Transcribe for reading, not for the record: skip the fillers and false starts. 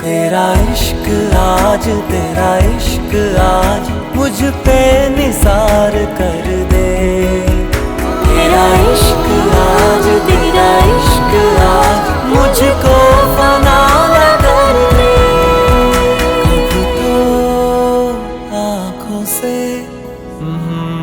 तेरा इश्क आज, तेरा इश्क आज मुझ पे निसार कर दे। तेरा इश्क आज, तेरा इश्क आज मुझको फना न कर दे। कभी तो आँखों से